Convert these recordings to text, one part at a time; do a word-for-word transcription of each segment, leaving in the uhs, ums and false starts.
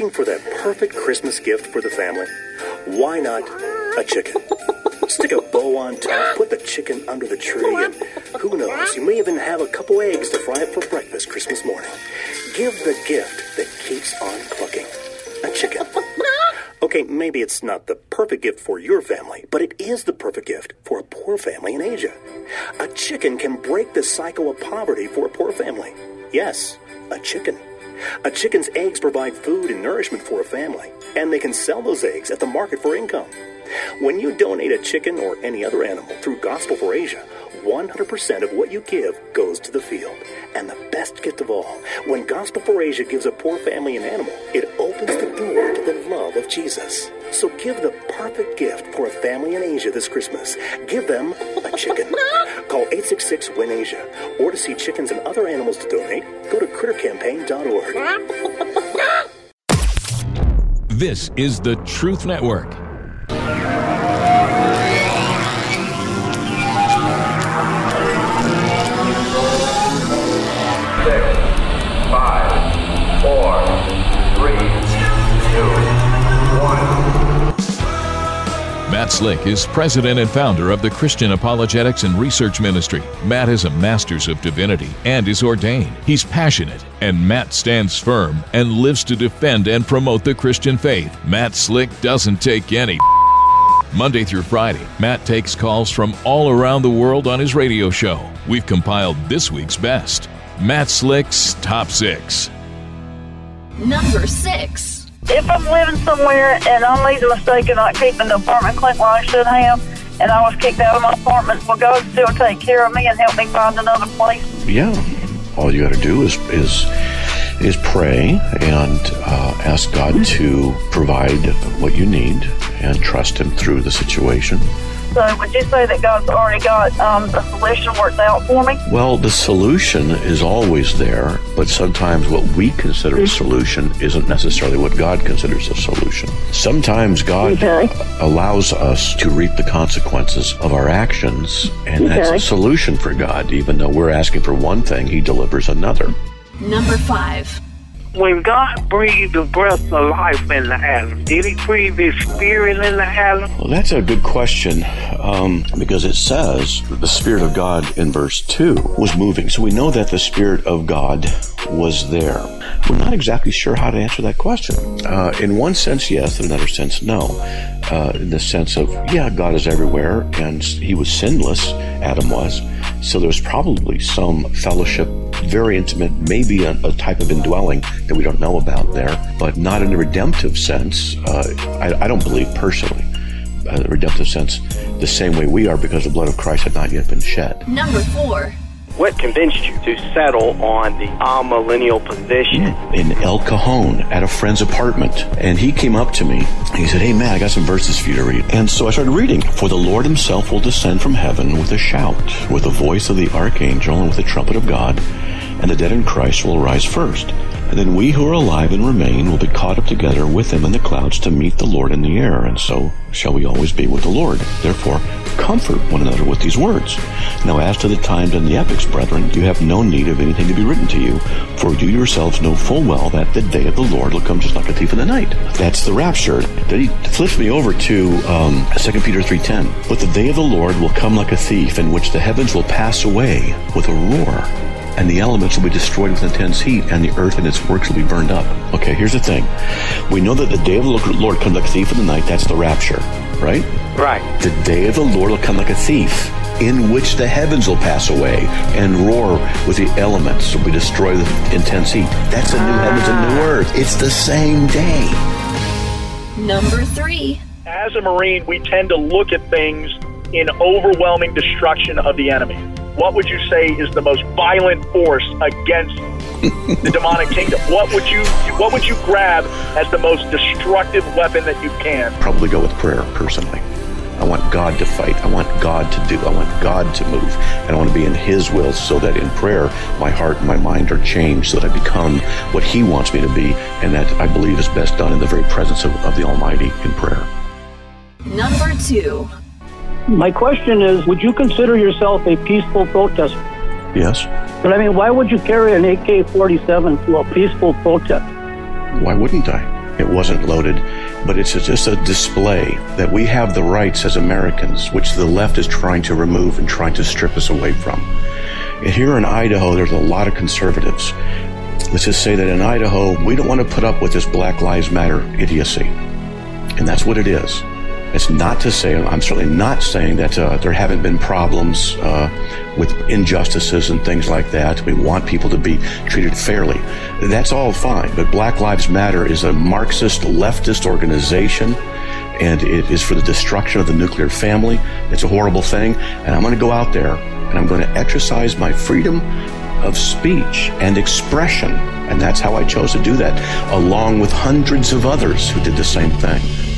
Looking for that perfect Christmas gift for the family? Why not a chicken? Stick a bow on top, put the chicken under the tree, and who knows, you may even have a couple eggs to fry up for breakfast Christmas morning. Give the gift that keeps on clucking. A chicken. Okay, maybe it's not the perfect gift for your family, but it is the perfect gift for a poor family in Asia. A chicken can break the cycle of poverty for a poor family. Yes, a chicken. A chicken's eggs provide food and nourishment for a family, and they can sell those eggs at the market for income. When you donate a chicken or any other animal through Gospel for Asia, one hundred percent of what you give goes to the field. And the best gift of all, when Gospel for Asia gives a poor family an animal, it opens the door to the love of Jesus. So give the perfect gift for a family in Asia this Christmas. Give them a chicken. Call eight six six, W I N, Asia. Or to see chickens and other animals to donate, go to critter campaign dot org. This is the Truth Network. Matt Slick is president and founder of the Christian Apologetics and Research Ministry. Matt is a master's of divinity and is ordained. He's passionate, and Matt stands firm and lives to defend and promote the Christian faith. Matt Slick doesn't take any Monday through Friday, Matt takes calls from all around the world on his radio show. We've compiled this week's best. Matt Slick's Top Six. Number six. If I'm living somewhere and I made a mistake and not keeping the apartment clean while I should have, and I was kicked out of my apartment, will God still take care of me and help me find another place? Yeah. All you got to do is is is pray and uh, ask God to provide what you need and trust Him through the situation. So would you say that God's already got um, the solution worked out for me? Well, the solution is always there, but sometimes what we consider a solution isn't necessarily what God considers a solution. Sometimes God okay. allows us to reap the consequences of our actions, and okay. that's a solution for God. Even though we're asking for one thing, He delivers another. Number five. When God breathed the breath of life in the Adam, did He breathe His Spirit in the Adam? Well, that's a good question, um, because it says that the Spirit of God in verse two was moving. So we know that the Spirit of God was there. We're not exactly sure how to answer that question. Uh, in one sense, yes. In another sense, no. Uh, in the sense of, yeah, God is everywhere, and He was sinless, Adam was. So there's probably some fellowship, very intimate, maybe a, a type of indwelling that we don't know about there, but not in a redemptive sense. Uh, I, I don't believe personally, uh, the redemptive sense, the same way we are, because the blood of Christ had not yet been shed. Number four. What convinced you to settle on the amillennial position? In El Cajon, at a friend's apartment. And he came up to me. He said, "Hey, Matt, I got some verses for you to read." And so I started reading. "For the Lord Himself will descend from heaven with a shout, with the voice of the archangel, and with the trumpet of God, and the dead in Christ will rise first. And then we who are alive and remain will be caught up together with Him in the clouds to meet the Lord in the air. And so shall we always be with the Lord. Therefore, comfort one another with these words. Now as to the times and the epochs, brethren, you have no need of anything to be written to you, for you yourselves know full well that the day of the Lord will come just like a thief in the night." That's the rapture. Then he flips me over to um, Second Peter three ten. "But the day of the Lord will come like a thief, in which the heavens will pass away with a roar, and the elements will be destroyed with intense heat, and the earth and its works will be burned up." Okay, here's the thing. We know that the day of the Lord comes like a thief in the night. That's the rapture, right? Right. The day of the Lord will come like a thief, in which the heavens will pass away and roar with the elements will be destroyed with intense heat. That's a new heavens and new earth. It's the same day. Number three. As a Marine, we tend to look at things in overwhelming destruction of the enemy. What would you say is the most violent force against the demonic kingdom? What would you what would you grab as the most destructive weapon that you can? Probably go with prayer, personally. I want God to fight. I want God to do. I want God to move. And I want to be in His will, so that in prayer, my heart and my mind are changed, so that I become what He wants me to be, and that I believe is best done in the very presence of, of the Almighty in prayer. Number two. My question is, would you consider yourself a peaceful protester? Yes. But I mean, why would you carry an A K forty-seven to a peaceful protest? Why wouldn't I? It wasn't loaded, but it's just a display that we have the rights as Americans, which the left is trying to remove and trying to strip us away from. Here in Idaho, there's a lot of conservatives. Let's just say that in Idaho, we don't want to put up with this Black Lives Matter idiocy. And that's what it is. It's not to say, I'm certainly not saying that uh, there haven't been problems uh, with injustices and things like that. We want people to be treated fairly. That's all fine. But Black Lives Matter is a Marxist leftist organization, and it is for the destruction of the nuclear family. It's a horrible thing. And I'm going to go out there and I'm going to exercise my freedom of speech and expression. And that's how I chose to do that, along with hundreds of others who did the same thing.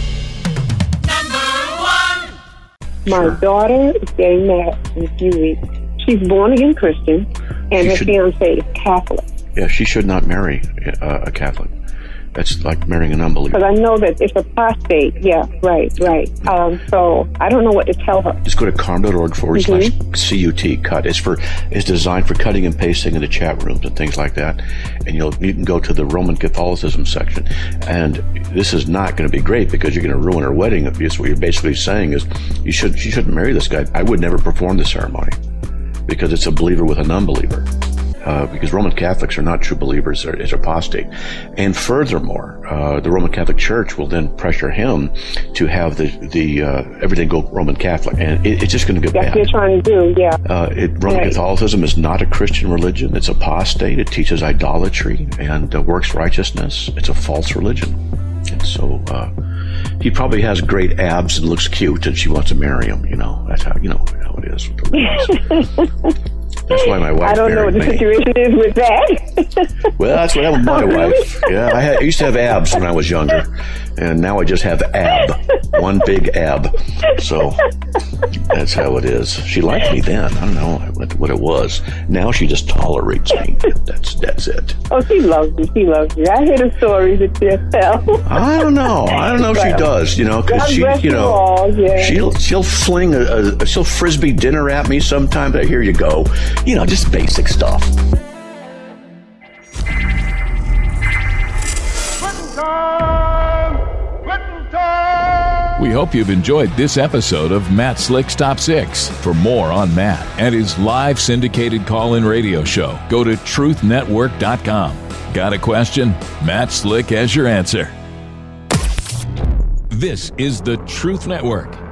My sure. daughter is getting married in a few weeks. She's born again Christian, and she her should, fiance is Catholic. Yeah, she should not marry uh, a Catholic. That's like marrying an unbeliever. Because I know that it's apostate. Yeah, right, right. Um, so I don't know what to tell her. Just go to carm.org forward mm-hmm. slash CUT cut. It's for it's designed for cutting and pasting in the chat rooms and things like that. And you'll you can go to the Roman Catholicism section. And this is not going to be great because you're going to ruin her wedding. Because what you're basically saying is you should she shouldn't marry this guy. I would never perform the ceremony because it's a believer with an unbeliever. Uh, because Roman Catholics are not true believers, it's apostate. And furthermore, uh, the Roman Catholic Church will then pressure him to have the, the uh, everything go Roman Catholic. And it, it's just going to get That's bad. That's what they're trying to do, yeah. Uh, it, Roman right. Catholicism is not a Christian religion. It's apostate. It teaches idolatry and uh, works righteousness. It's a false religion. And so uh, he probably has great abs and looks cute, and she wants to marry him. You know, that's how, you know, how it is with the ladies. That's why my wife I don't know what the me. situation is with that. Well, that's what happened with my wife. Yeah, I, had, I used to have abs when I was younger, and now I just have ab, one big ab. So that's how it is. She liked me then. I don't know what, what it was. Now she just tolerates me. That's that's it. Oh, she loves you. She loves you. I hear the stories that you tell. I don't know. I don't know if she does. You know, because she, you know, all, yeah. she'll she'll fling a, a she'll frisbee dinner at me sometimes. But here you go. You know, just basic stuff. We hope you've enjoyed this episode of Matt Slick's Top six. For more on Matt and his live syndicated call-in radio show, go to truth network dot com. Got a question? Matt Slick has your answer. This is the Truth Network.